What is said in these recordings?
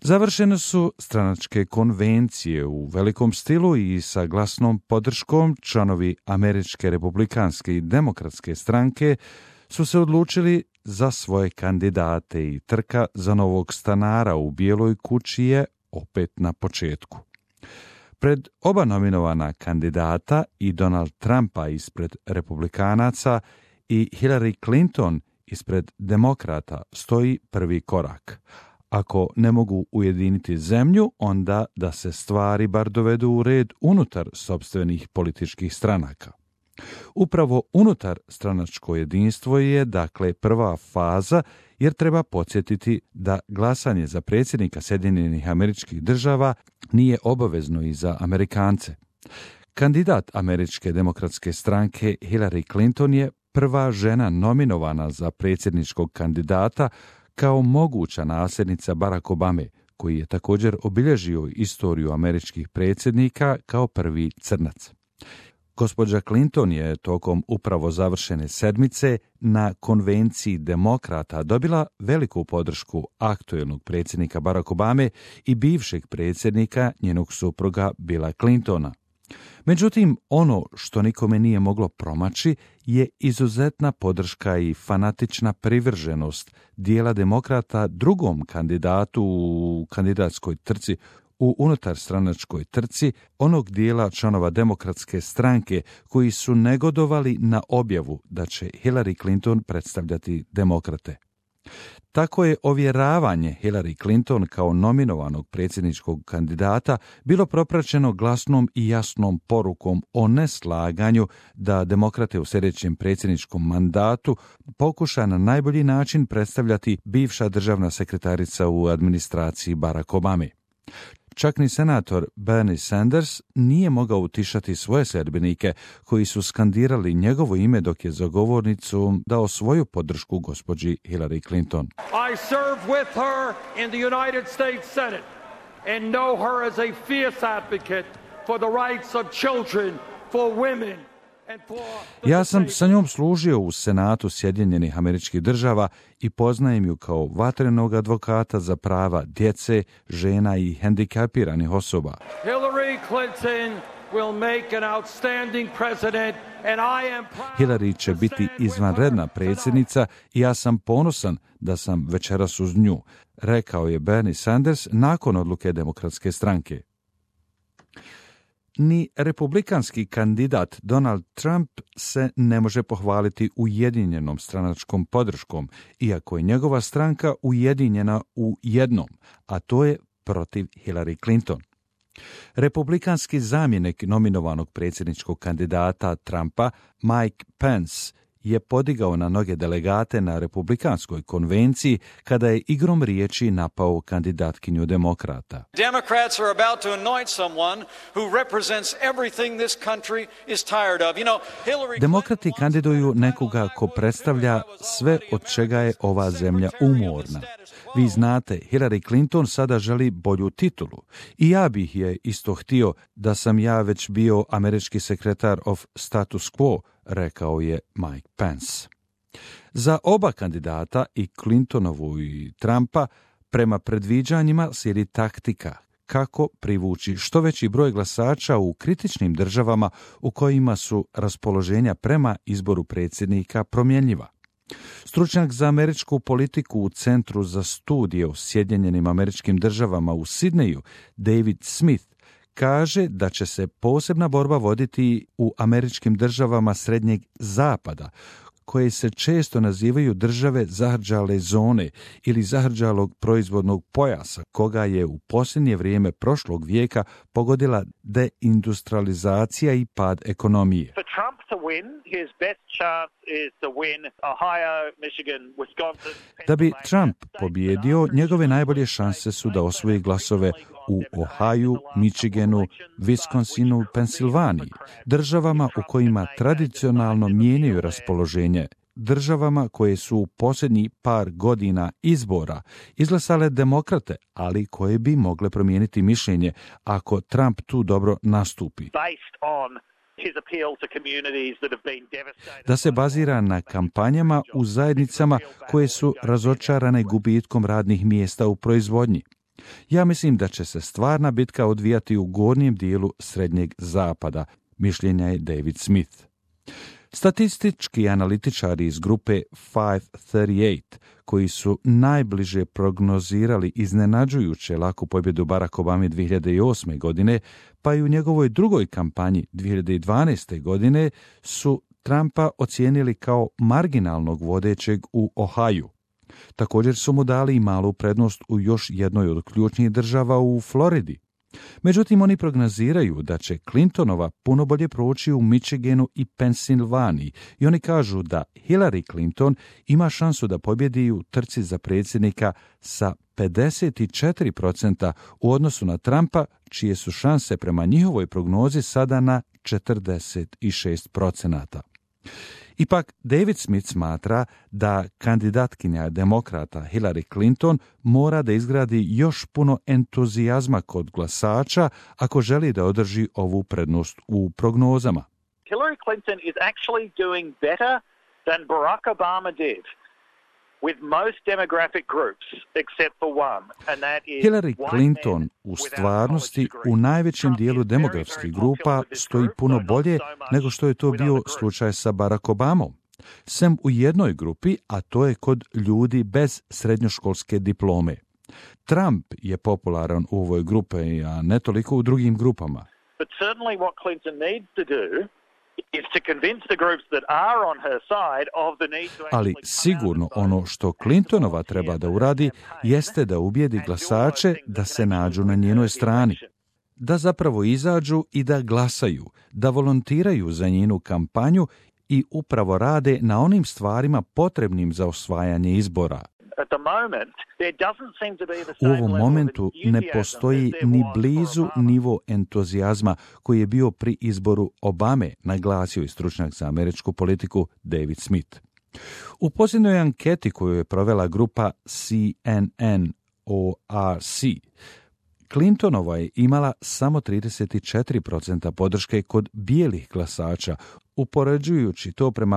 Završene su stranačke konvencije u velikom stilu i sa glasnom podrškom članovi Američke republikanske i demokratske stranke su se odlučili za svoje kandidate i trka za novog stanara u Bijeloj kući je opet na početku. Pred oba nominovana kandidata i Donald Trumpa ispred republikanaca i Hillary Clinton ispred demokrata stoji prvi korak. Ako ne mogu ujediniti zemlju, onda da se stvari bar dovedu u red unutar sopstvenih političkih stranaka. Upravo unutar stranačko jedinstvo je dakle prva faza, jer treba podsjetiti da glasanje za predsjednika Sjedinjenih Američkih Država nije obavezno i za Amerikance. Kandidat Američke demokratske stranke Hillary Clinton je prva žena nominovana za predsjedničkog kandidata kao moguća nasljednica Barack Obame, koji je također obilježio istoriju američkih predsjednika kao prvi crnac. Gospođa Clinton je tokom upravo završene sedmice na konvenciji demokrata dobila veliku podršku aktuelnog predsjednika Barack Obame i bivšeg predsjednika njenog supruga Billa Clintona. Međutim, ono što nikome nije moglo promaći je izuzetna podrška i fanatična privrženost dijela demokrata drugom kandidatu u kandidatskoj trci, u unutarstranačkoj trci onog dijela članova demokratske stranke koji su negodovali na objavu da će Hillary Clinton predstavljati demokrate. Tako je ovjeravanje Hillary Clinton kao nominovanog predsjedničkog kandidata bilo propraćeno glasnom i jasnom porukom o neslaganju da demokrate u sljedećem predsjedničkom mandatu pokuša na najbolji način predstavljati bivša državna sekretarica u administraciji Barack Obame. Čak ni senator Bernie Sanders nije mogao utišati svoje sledbenike koji su skandirali njegovo ime dok je za govornicom dao svoju podršku gospođi Hillary Clinton. I served with her in the United States Senate and know her as a fierce advocate for the rights of children, for women. Ja sam sa njom služio u Senatu Sjedinjenih Američkih Država i poznajem ju kao vatrenog advokata za prava djece, žena i hendikapiranih osoba. Hillary će biti izvanredna predsjednica i ja sam ponosan da sam večeras uz nju, rekao je Bernie Sanders nakon odluke demokratske stranke. Ni republikanski kandidat Donald Trump se ne može pohvaliti ujedinjenom stranačkom podrškom, iako je njegova stranka ujedinjena u jednom, a to je protiv Hillary Clinton. Republikanski zamjenik nominovanog predsjedničkog kandidata Trumpa, Mike Pence, je podigao na noge delegate na republikanskoj konvenciji kada je igrom riječi napao kandidatkinju demokrata. Democrats are about to anoint someone who represents everything this country is tired of. You know, Hillary Demokrati kandiduju nekoga ko predstavlja sve od čega je ova zemlja umorna. Vi znate, Hillary Clinton sada želi bolju titulu. I ja bih je isto htio da sam ja već bio američki sekretar of status quo, rekao je Mike Pence. Za oba kandidata, i Clintonovu i Trumpa, prema predviđanjima slijedi taktika kako privući što veći broj glasača u kritičnim državama u kojima su raspoloženja prema izboru predsjednika promjenjiva. Stručnjak za američku politiku u Centru za studije u Sjedinjenim Američkim Državama u Sidneju, David Smith, kaže da će se posebna borba voditi u američkim državama Srednjeg zapada, koje se često nazivaju države zahrđale zone ili zahrđalog proizvodnog pojasa, koga je u posljednje vrijeme prošlog vijeka pogodila deindustrializacija i pad ekonomije. Da bi Trump pobjedio, njegove najbolje šanse su da osvoji glasove u Ohaju, Michiganu, Wisconsinu i Pensilvaniji, državama u kojima tradicionalno mijenjaju raspoloženje, državama koje su u posljednjih par godina izbora izglasale demokrate, ali koje bi mogle promijeniti mišljenje ako Trump tu dobro nastupi. Da se bazira na kampanjama u zajednicama koje su razočarane gubitkom radnih mjesta u proizvodnji. Ja mislim da će se stvarna bitka odvijati u gornjem dijelu srednjeg zapada, mišljenja je David Smith. Statistički analitičari iz grupe 538, koji su najbliže prognozirali iznenađujuće laku pobjedu Barack Obame 2008. godine, pa i u njegovoj drugoj kampanji 2012. godine, su Trumpa ocijenili kao marginalnog vodećeg u Ohaju. Također su mu dali i malu prednost u još jednoj od ključnih država u Floridi. Međutim, oni prognoziraju da će Clintonova puno bolje proći u Michiganu i Pensilvaniji i oni kažu da Hillary Clinton ima šansu da pobjedi u trci za predsjednika sa 54% u odnosu na Trumpa, čije su šanse prema njihovoj prognozi sada na 46%. Ipak, David Smith smatra da kandidatkinja demokrata Hillary Clinton mora da izgradi još puno entuzijazma kod glasača ako želi da održi ovu prednost u prognozama. Hillary Clinton is actually doing better than Barack Obama did with most demographic groups except for one, and that is Hillary Clinton u stvarnosti u najvećem dijelu demografskih grupa stoji puno bolje nego što je to bio slučaj sa Barack Obamom. Sem u jednoj grupi, a to je kod ljudi bez srednjoškolske diplome. Trump je popularan u ovoj grupi, a ne toliko u drugim grupama. But certainly what Clinton needs to do is to convince the groups that are on her side of the need to Ali sigurno ono što Clintonova treba da uradi jeste da ubijedi glasače da se nađu na njenoj strani, da zapravo izađu i da glasaju, da volontiraju za njenu kampanju i upravo rade na onim stvarima potrebnim za osvajanje izbora. U ovom momentu ne postoji ni blizu nivo entuzijazma koji je bio pri izboru Obame, naglasio je stručnjak za američku politiku David Smith. U posljednjoj anketi koju je provela grupa CNN-ORC, Clintonova je imala samo 34% podrške kod bijelih glasača, upoređujući to prema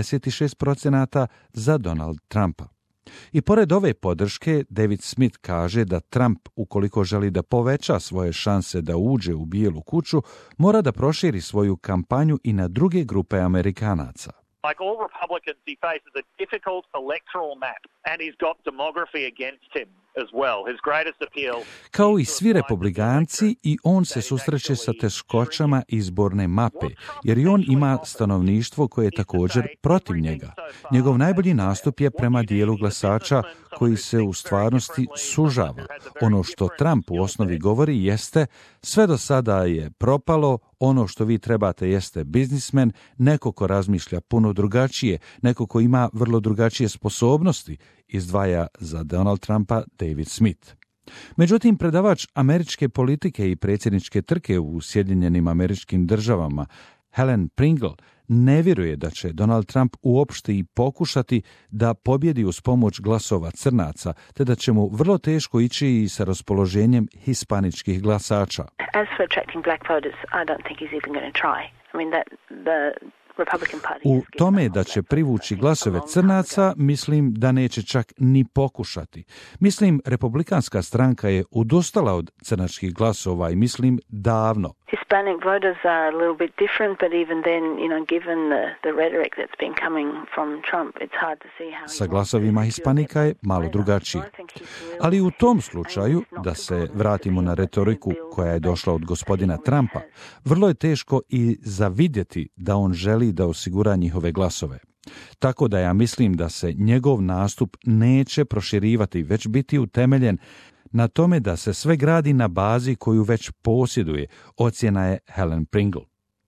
56% za Donald Trumpa. I pored ove podrške, David Smith kaže da Trump, ukoliko želi da poveća svoje šanse da uđe u Bijelu kuću, mora da proširi svoju kampanju i na druge grupe Amerikanaca. Like all Republicans, he faces a difficult electoral map, and he's got demography against him as well. His greatest appeal. Kao i svi republikanci, i on se susreće sa teškoćama izborne mape, jer i on ima stanovništvo koje je također protiv njega. Njegov najbolji nastup je prema dijelu glasača koji se u stvarnosti sužava. Ono što Trump u osnovi govori jeste: sve do sada je propalo, ono što vi trebate jeste biznismen, neko ko razmišlja puno drugačije, neko ko ima vrlo drugačije sposobnosti, izdvaja za Donald Trumpa David Smith. Međutim, predavač američke politike i predsjedničke trke u Sjedinjenim Američkim Državama, Helen Pringle, ne vjeruje da će Donald Trump uopšte i pokušati da pobjedi uz pomoć glasova crnaca, te da će mu vrlo teško ići i sa raspoloženjem hispaničkih glasača. As for attracting black voters, I don't think he's even going to try. I mean, the Republican Party U tome da će privući glasove crnaca, mislim da neće čak ni pokušati. Mislim, republikanska stranka je odustala od crnačkih glasova i mislim davno. Hispanic voters are a little bit different, but even then, given the rhetoric that's been coming from Trump, it's hard to see how. Sa glasovima Hispanika je malo drugačije. Ali u tom slučaju, da se vratimo na retoriku koja je došla od gospodina Trumpa, vrlo je teško i zavidjeti da on želi da osigura njihove glasove. Tako da ja mislim da se njegov nastup neće proširivati, već biti utemeljen na tome da se sve gradi na bazi koju već posjeduje, ocjena je Helen Pringle.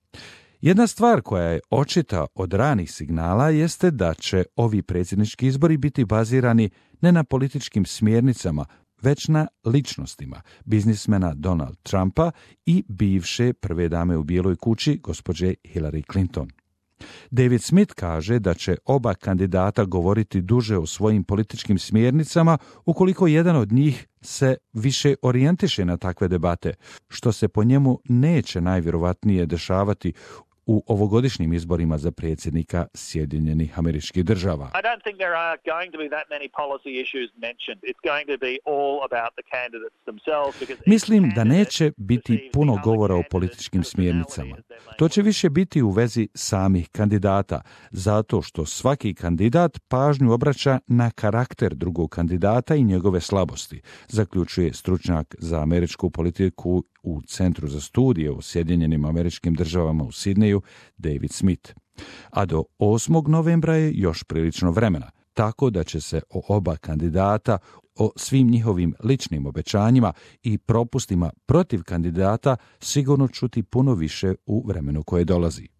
Jedna stvar koja je očita od ranih signala jeste da će ovi predsjednički izbori biti bazirani ne na političkim smjernicama, već na ličnostima biznismena Donald Trumpa i bivše prve dame u Bijeloj kući, gospođe Hillary Clinton. David Smith kaže da će oba kandidata govoriti duže o svojim političkim smjernicama ukoliko jedan od njih se više orijentiše na takve debate, što se po njemu neće najvjerovatnije dešavati u ovogodišnjim izborima za predsjednika Sjedinjenih Američkih Država. I don't think there are going to be that many policy issues mentioned. It's going to be all about the candidates themselves. Mislim da neće biti puno govora o političkim smjernicama. To će više biti u vezi samih kandidata, zato što svaki kandidat pažnju obraća na karakter drugog kandidata i njegove slabosti, zaključuje stručnjak za američku politiku u Centru za studije u Sjedinjenim Američkim Državama u Sidneju, David Smith. A do 8. novembra je još prilično vremena, tako da će se o oba kandidata, o svim njihovim ličnim obećanjima i propustima protiv kandidata sigurno čuti puno više u vremenu koje dolazi.